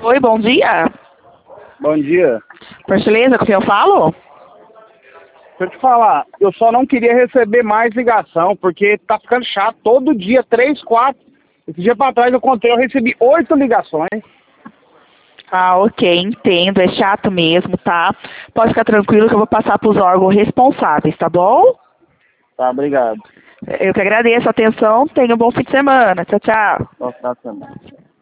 Oi, bom dia. Bom dia. Por gentileza, com quem eu falo? Deixa eu te falar, eu só não queria receber mais ligação, porque tá ficando chato. Todo dia, 3, 4. Esse dia pra trás eu contei, eu recebi 8 ligações. Ah, ok, entendo. É chato mesmo, tá? Pode ficar tranquilo que eu vou passar para os órgãos responsáveis, tá bom? Tá, obrigado. Eu que agradeço a atenção. Tenha um bom fim de semana. Tchau, tchau. Boa tarde também.